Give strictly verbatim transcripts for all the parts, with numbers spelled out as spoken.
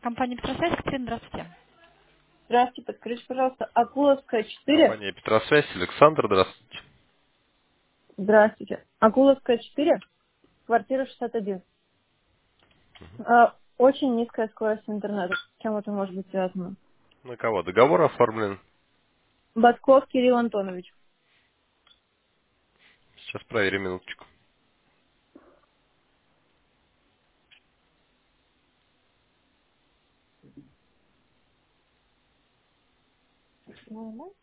Компания «Петросвязь». Катерина, здравствуйте. Здравствуйте, подскажите, пожалуйста, Акуловская четыре. Компания Петросвязь, Александр, здравствуйте. Здравствуйте. Акуловская четыре, квартира шестьдесят один. А, очень низкая скорость интернета. С чем это может быть связано? На кого договор оформлен? Ботков Кирилл Антонович. Сейчас проверим минуточку. Мгм.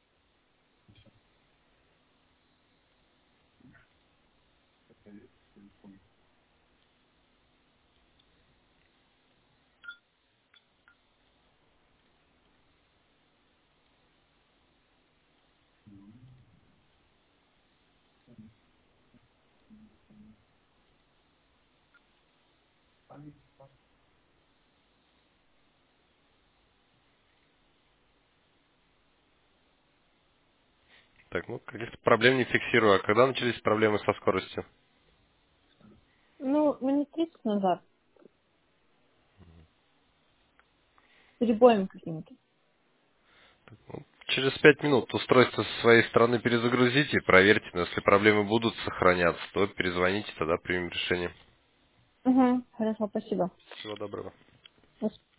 Так, ну, каких-то проблем не фиксирую. А когда начались проблемы со скоростью? Ну, минут тридцать назад. С перебоем какими-то. Через пять минут устройство со своей стороны перезагрузите и проверьте. Но если проблемы будут сохраняться, то перезвоните, тогда примем решение. Угу, хорошо, спасибо. Всего доброго. До